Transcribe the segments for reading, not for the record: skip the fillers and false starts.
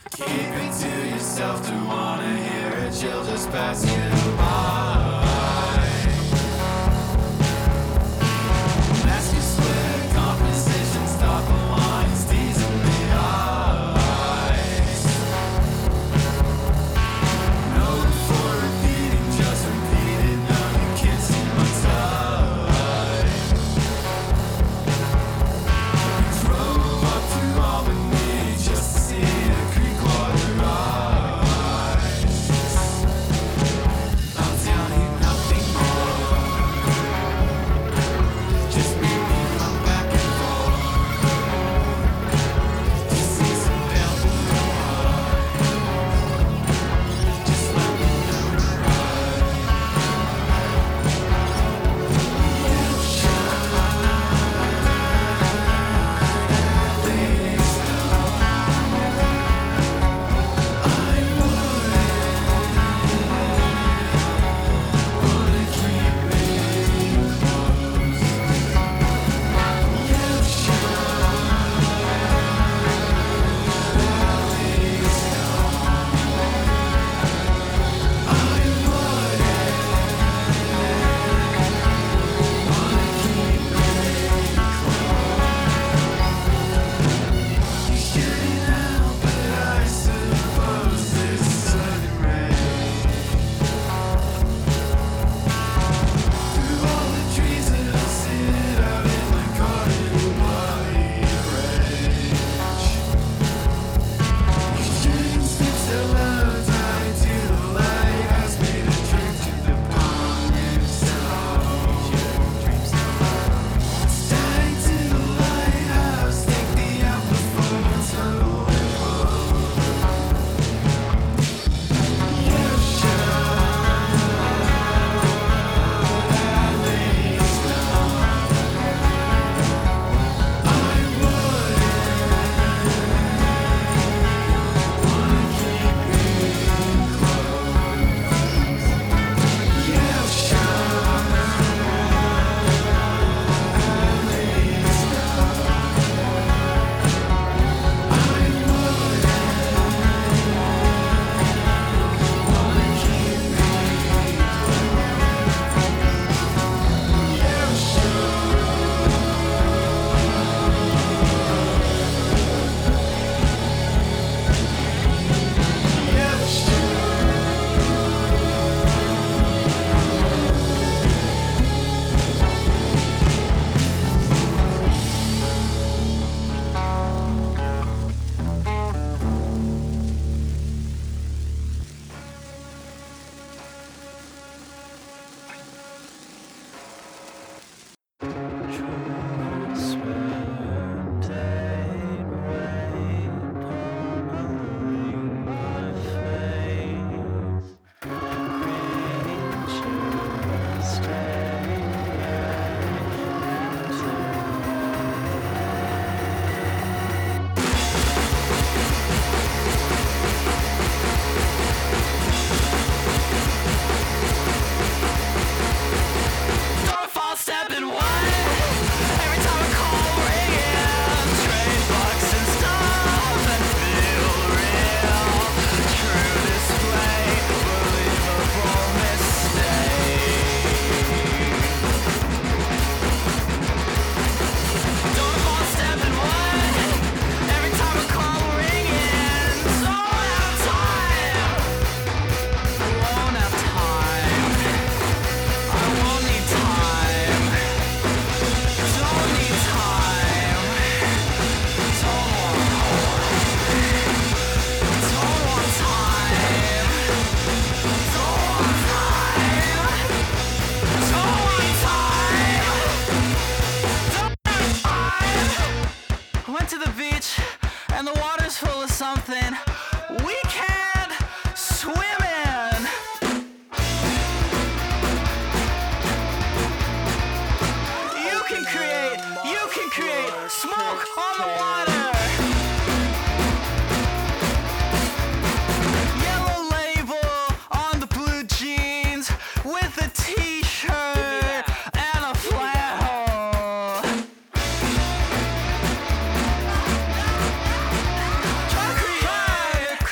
Keep it to yourself, don't wanna hear it, she'll just pass you by. Ask you slick conversation, stop the lines, teasing the eyes. No room for repeating, just repeat it, no you can't see my side. We drove up to Albany just to see the creek water rise. I'll tell you nothing more, just make me run back and forth to see some pale blue eyes. Just let me know right. You shine these wanna keep me close. You shouldn't help it, I suppose this sudden rain through all the trees that I sit out in the garden bloody rage. You shouldn't sleep so loud, tied to the light, has made a drifted upon you so. Tied to the lighthouse, take the apple for my toe and hold. You shine at least now. I wanna keep me close. You shine at least now. I wanna keep me don't fall stepping wide. Every time a call rings, trade bucks and stuff and feel real. True display, believable mistake. Don't fall stepping wide. Every time a call rings, so out of time. Won't have time. I won't need time. Don't need time. Don't want time. Don't want time. Don't want time. I went to the beach and the water's full of something we can't swim in. You can create smoke on the water. Yellow label on the blue jeans with a t-shirt and a flannel. Try to create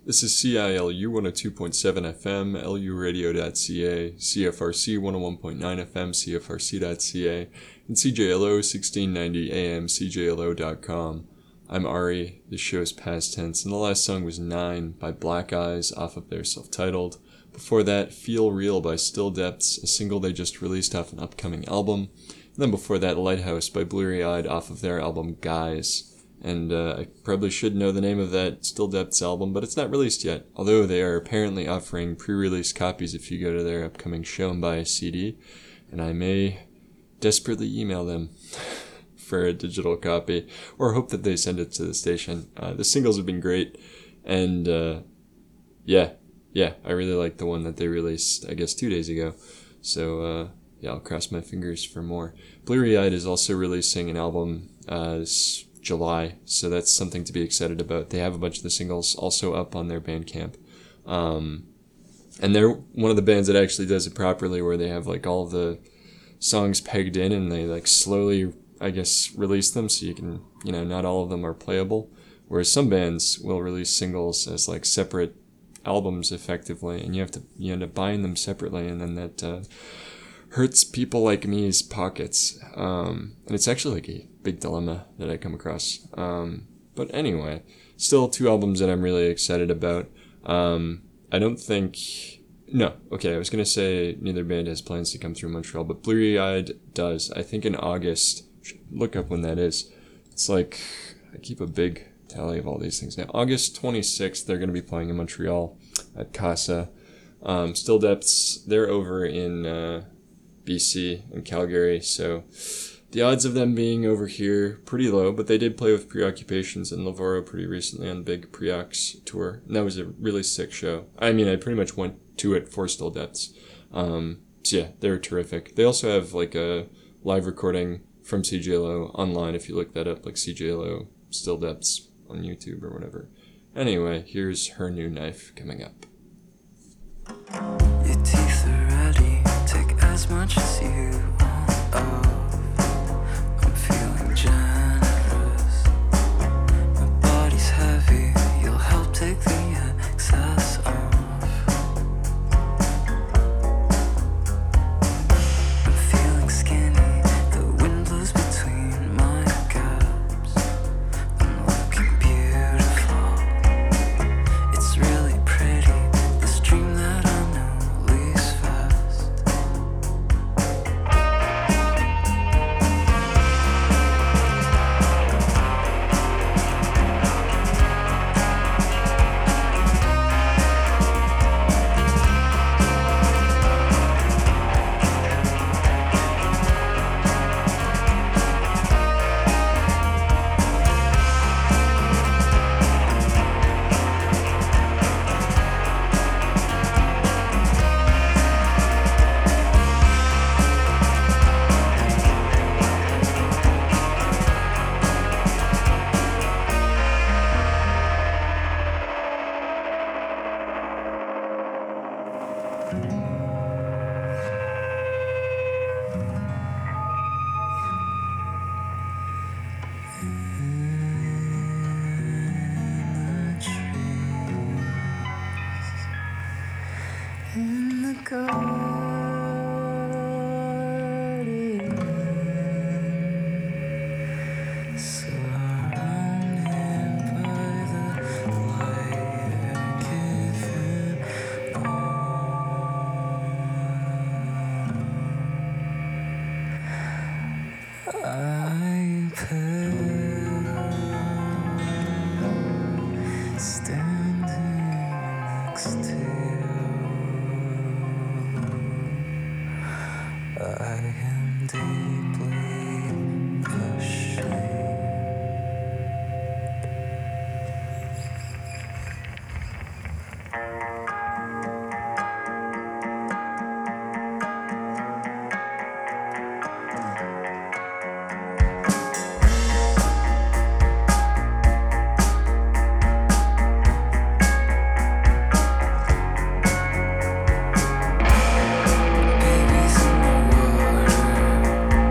This is CILU 102.7 FM, luradio.ca, CFRC 101.9 FM, CFRC.ca, and CJLO 1690 AM, CJLO.com. I'm Ari, the show's past tense, and the last song was 9 by Black Eyes off of their self-titled. Before that, Feel Real by Still Depths, a single they just released off an upcoming album. And then before that, Lighthouse by Bleary Eyed off of their album Guys. And I probably should know the name of that Still Depths album, but it's not released yet. Although they are apparently offering pre-release copies if you go to their upcoming show and buy a CD. And I may desperately email them for a digital copy, or hope that they send it to the station. The singles have been great, and yeah, I really like the one that they released, I guess, 2 days ago. So yeah, I'll cross my fingers for more. Bleary Eyed is also releasing an album this July, so that's something to be excited about. They have a bunch of the singles also up on their Bandcamp. And they're one of the bands that actually does it properly, where they have like all of the songs pegged in and they like slowly, I guess, release them so you can, not all of them are playable. Whereas some bands will release singles as like separate albums effectively, and you end up buying them separately, and then that hurts people like me's pockets. And it's actually like a big dilemma that I come across. But anyway, still 2 albums that I'm really excited about. I was going to say neither band has plans to come through Montreal, but Bleary Eyed does. I think in August. Look up when that is. It's like, I keep a big tally of all these things now. August 26th, they're going to be playing in Montreal at Casa. Still Depths, they're over in BC and Calgary, so the odds of them being over here pretty low, but they did play with Preoccupations and Lavoro pretty recently on the big Preox tour, and that was a really sick show. I mean, I pretty much went to it for Still Depths. So yeah, they're terrific. They also have like a live recording from CJLO online if you look that up, like CJLO Still Depths on YouTube or whatever. Anyway, here's Her New Knife coming up. Your teeth are ready, take as much as you want. Oh, I'm feeling generous. My body's heavy, you'll help take the excess off. I'm feeling skinny, the wind blows between my gaps. I'm looking beautiful, it's really pretty, this dream that I know leaves fast. In the garden, surrounded by the light given I standing next to I am deeply ashamed. Babies in the water,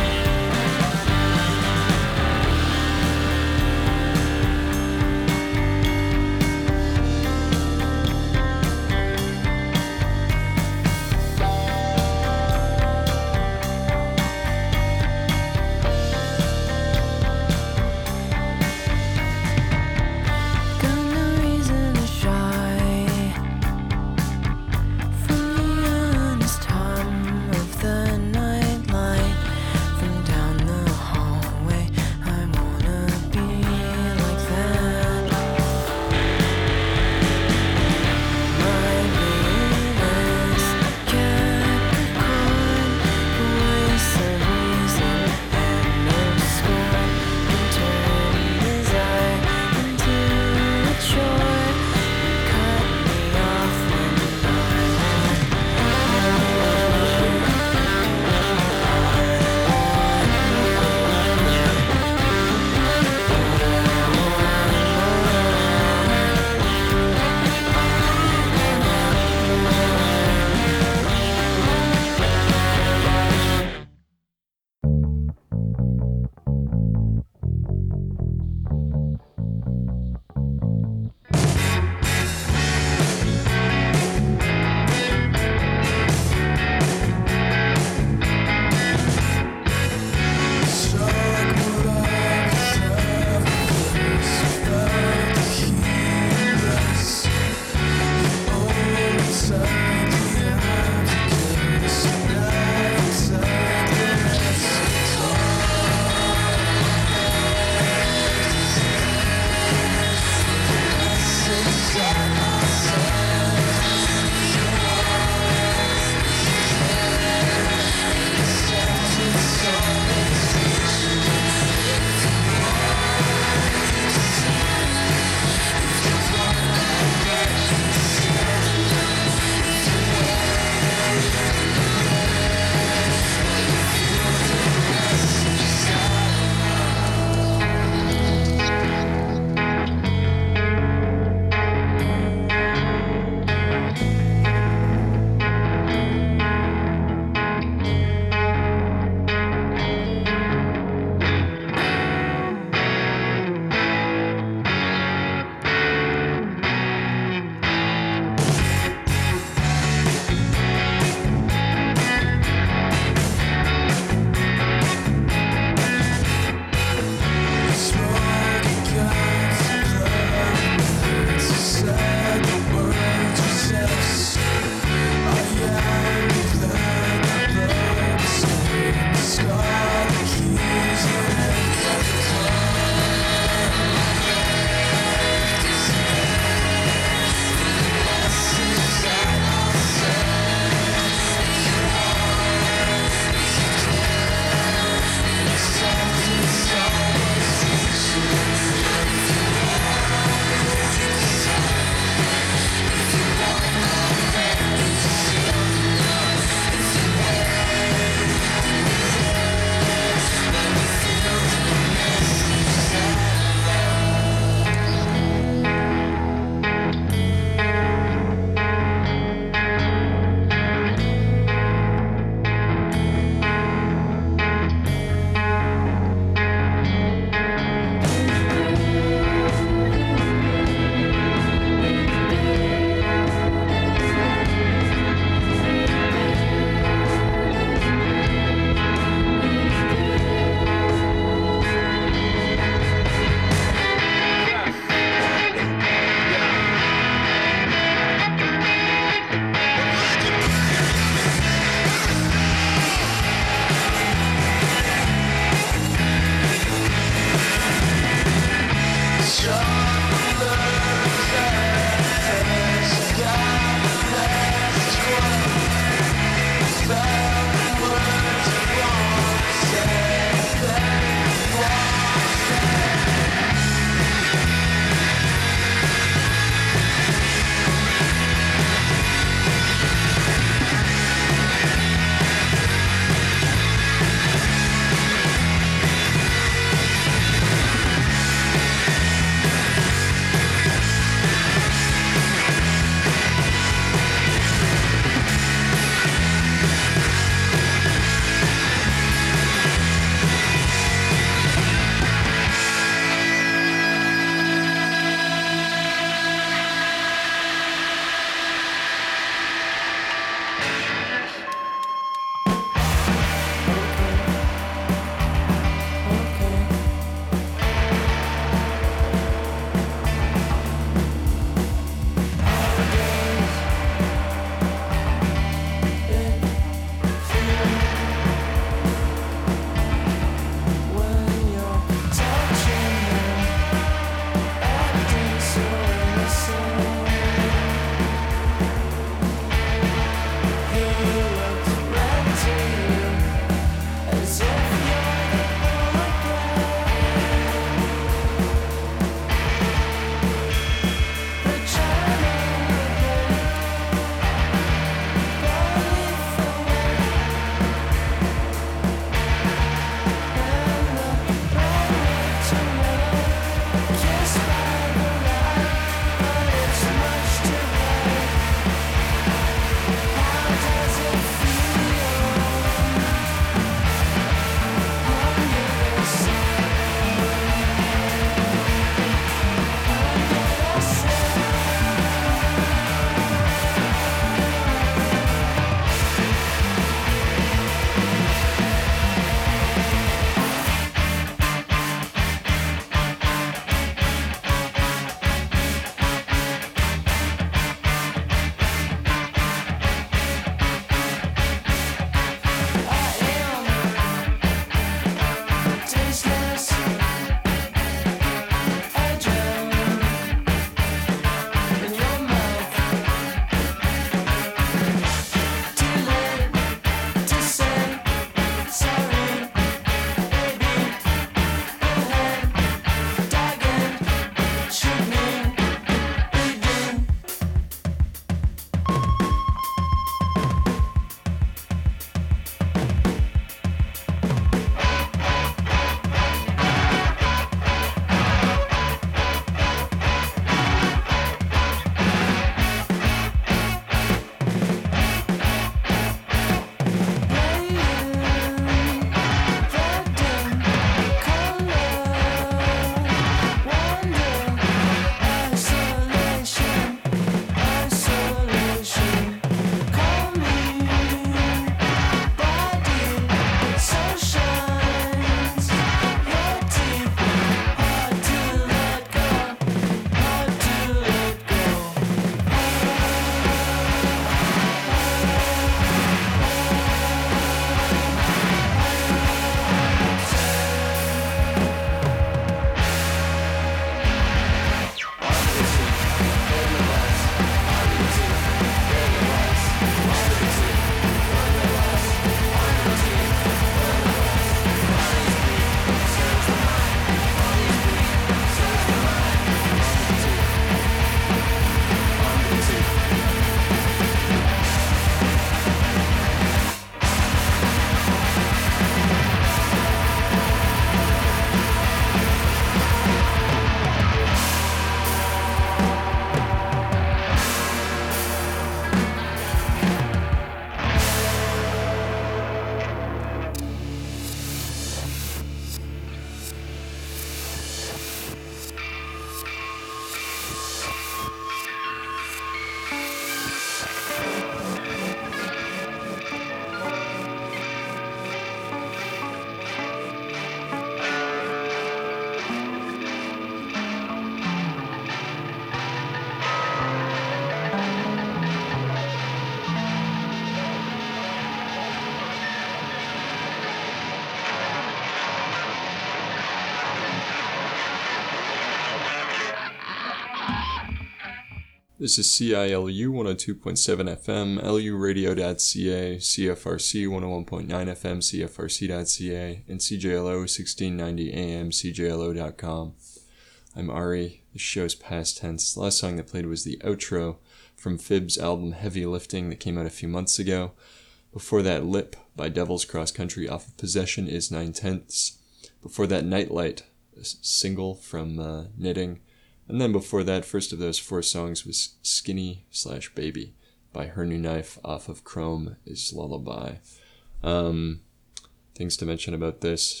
This is CILU 102.7 FM, luradio.ca, CFRC 101.9 FM, CFRC.ca, and CJLO 1690 AM, CJLO.com. I'm Ari. The show's past tense. The last song that played was the outro from Phibbs' album Heavy Lifting that came out a few months ago. Before that, Lip by Devil's Cross Country off of Possession is 9/10. Before that, Nightlight, a single from Knitting. And then before that, first of those 4 songs was Skinny/Baby by Her New Knife off of Chrome is Lullaby. Things to mention about this.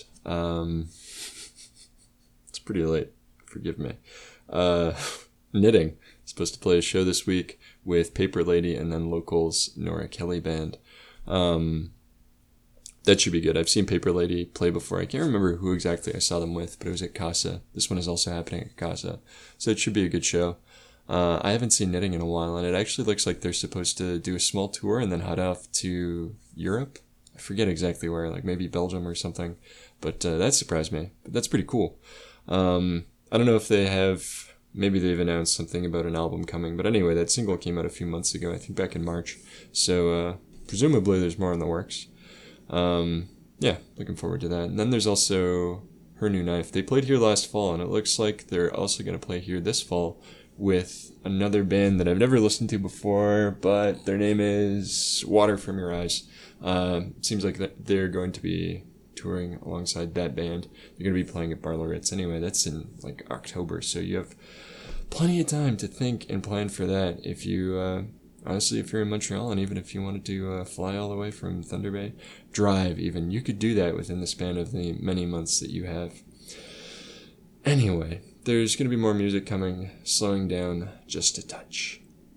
It's pretty late. Forgive me. Knitting. Supposed to play a show this week with Paper Lady and then Locals Nora Kelly Band. That should be good. I've seen Paper Lady play before. I can't remember who exactly I saw them with, but it was at Casa. This one is also happening at Casa. So it should be a good show. I haven't seen Knitting in a while, and it actually looks like they're supposed to do a small tour and then head off to Europe. I forget exactly where, like maybe Belgium or something. But that surprised me. But that's pretty cool. I don't know if they have... Maybe they've announced something about an album coming. But anyway, that single came out a few months ago, I think back in March. So presumably there's more in the works. Yeah, looking forward to that. And then there's also Her New Knife. They played here last fall, and it looks like they're also going to play here this fall with another band that I've never listened to before, but their name is Water From Your Eyes. Seems like they're going to be touring alongside that band. They're going to be playing at Bar Ritz. Anyway, that's in like October, so you have plenty of time to think and plan for that if you... Honestly, if you're in Montreal, and even if you wanted to fly all the way from Thunder Bay, drive even, you could do that within the span of the many months that you have. Anyway, there's going to be more music coming, slowing down just a touch.